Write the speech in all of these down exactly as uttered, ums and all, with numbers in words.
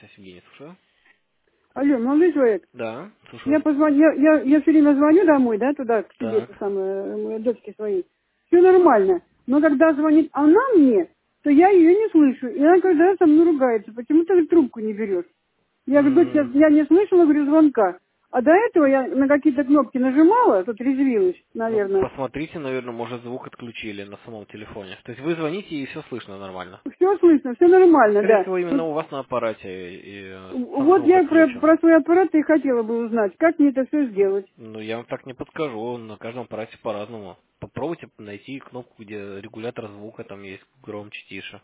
связь, Евгений, слушаю. Алло, молодой человек, Да, я слушаю. позвоню, я, я, я все время звоню домой, да, туда, к себе, Так. это самое, э, дочке своей. Все нормально. Но когда звонит она мне, то я ее не слышу. И она когда со мной ругается, почему ты трубку не берешь? Я говорю, дочь, я, М, я не слышала, говорю, звонка. А до этого я на какие-то кнопки нажимала, тут резвилась, Ну, наверное. посмотрите, наверное, может, звук отключили на самом телефоне. То есть вы звоните, и все слышно нормально. Все слышно, все нормально, Скорее да. всего, Вот, именно у вас на аппарате и э, сам вот звук я про, отключен. про свой аппарат и хотела бы узнать, как мне это все сделать. Ну, я вам так не подскажу, на каждом аппарате по-разному. Попробуйте найти кнопку, где регулятор звука там есть, громче, тише.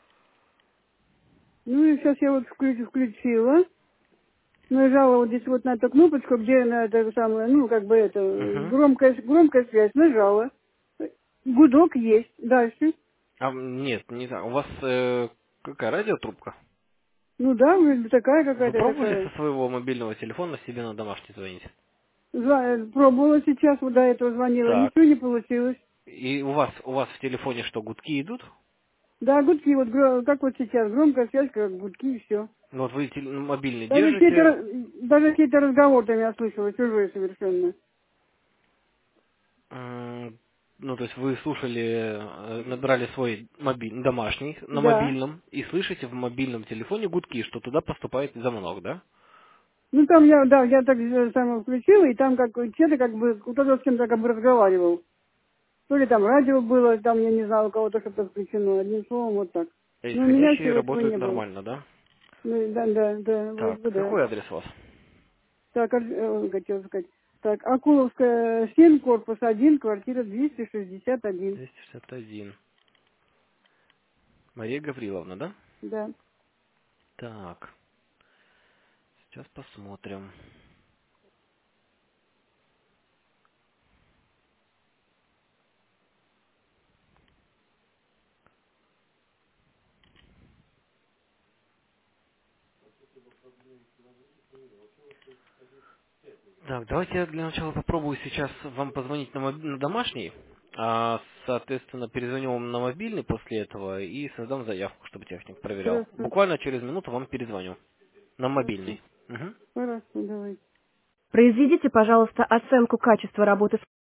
Ну и сейчас я вот включ- включила. Нажала вот здесь вот на эту кнопочку, где на это самое, ну, как бы это, Угу. громкая, громкая связь, нажала. Гудок есть. Дальше. А, нет, не знаю, у вас э, какая радиотрубка? Ну да, вроде бы такая Вы какая-то пробовали такая. со своего мобильного телефона себе на домашний звонить? Зва- Пробовала сейчас, вот до этого звонила, Так. ничего не получилось. И у вас у вас в телефоне что, гудки идут? Да, гудки, вот гро- как вот сейчас, громкая связь, как гудки и все. Ну вот вы теле- мобильный Даже какие-то, держите, ра- даже какие-то разговоры там я слышала, чужие совершенно. м, ну то есть вы слушали, э, набрали свой мобиль, домашний на Да. мобильном и слышите в мобильном телефоне гудки, что туда поступает звонок, да? Ну там я, да, я так э, самое включила, и там как где-то как бы кто-то с кем-то как бы разговаривал. То ли там радио было, там я не знала, у кого-то что-то включено, одним словом, вот так. А Но у меня исходящие всего этого работают не было. нормально, да? Ну, да, да, да, вроде Так, бы да. какой адрес у вас? Так, а, э, хотела сказать. Так, Акуловская, семь, корпус один, квартира двести шестьдесят один. двести шестьдесят один. Мария Гавриловна, да? Да. Так, сейчас посмотрим. Так, давайте я для начала попробую сейчас вам позвонить на, моб- на домашний, а, соответственно, перезвоню вам на мобильный после этого и создам заявку, чтобы техник проверял. Хорошо. Буквально через минуту вам перезвоню на Хорошо. мобильный. Мгм. Хорошо, давай. Произведите, пожалуйста, оценку качества работы